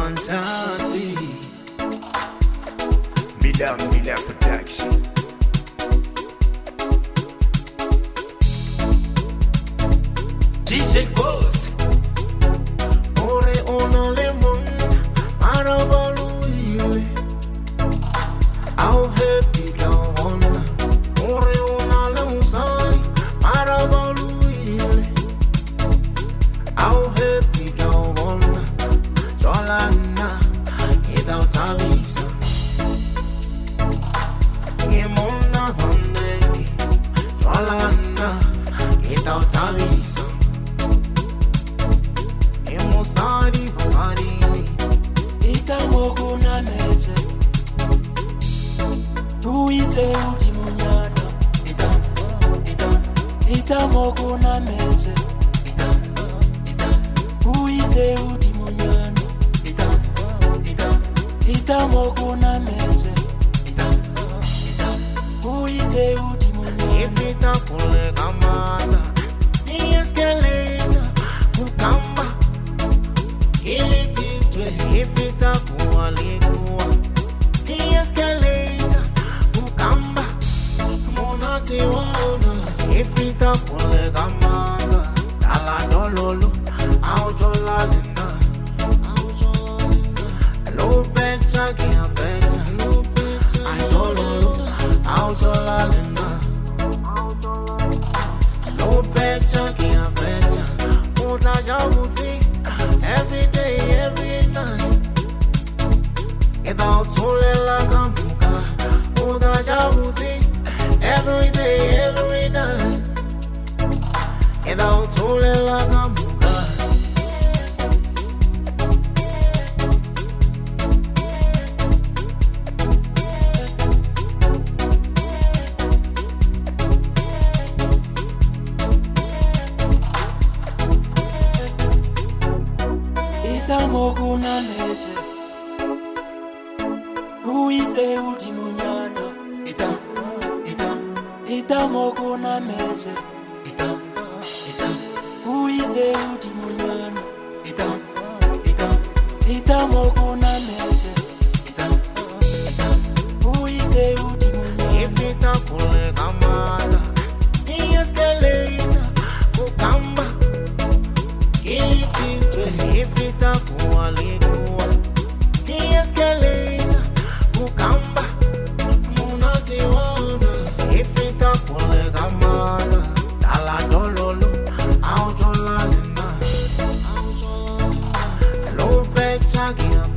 fantastic. Miller Protection. DJ Ghost. Ore ona lemon, arabaluile. Au happy kawana. Ore ona lemon sari, arabaluile. Au happy kawana. Jolana, without a visa. Gemona honey, Jolana, without a visa. Musari, ita mogo na meche. Tu ise uti munyana. Ita mogo na meche. Tu ise uti munyana. Ita mogo na meche. Tu ise uti munyana. If it a kule kamanda, ni escalator, ukamba. If it a kualikua, ni escalator, ukamba. Monati wana. If it a kule kamanda, dala dololo, aujolalina. Low better, kia better, I dololo, aujolalina. Low better, kia better, muda jabuti. Every day, every night. Without la kampuka, muda jabuti. Every day, every night. Without la kampuka. Ita mogo na meche. Uise uti munyana. Ita mogo na meche. Uise uti munyana. Ita mogo na meche. Uise uti munyana. If it a kule kamanda, ni escalator, ukamba. If it a kualikua, ni escalator, ukamba. Munati wana. If it a kule kamanda, dala dololo, aujolalina. Low better, kia